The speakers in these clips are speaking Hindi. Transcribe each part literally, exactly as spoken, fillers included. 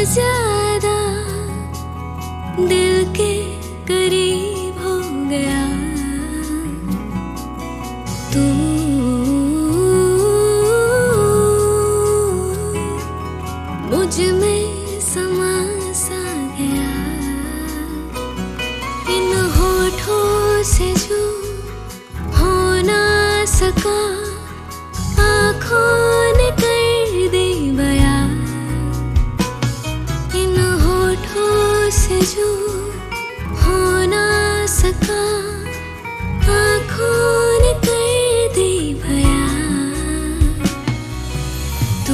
ज्यादा दिल के करीब हो गया तू। मुझ में समा सा गया, इन होठों से जो हो ना सका आँखों ने कर दी बयां। इन होठों से जो हो ना सका आँखों ने कर दी बयां। तू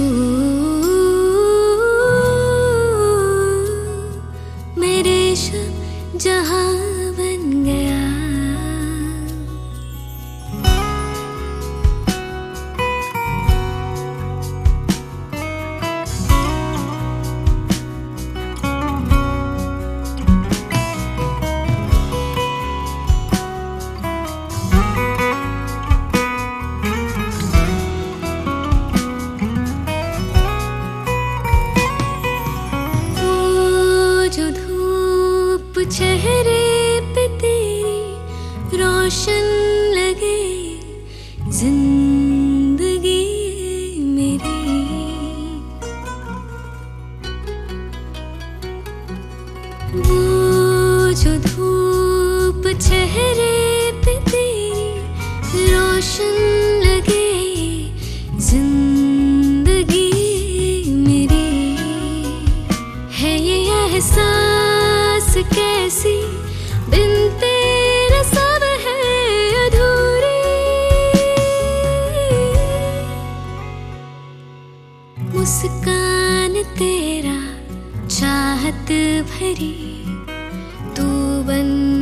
मेरे शब जहां बन गया। चेहरे पे तेरी रोशन लगे जिंदगी मेरी। वो जो धूप चेहरे पे तेरी रोशन लगे जिंदगी मेरी। है ये एहसास कैसी बिन तेरे सब है अधूरी। मुस्कान तेरा चाहत भरी तू बन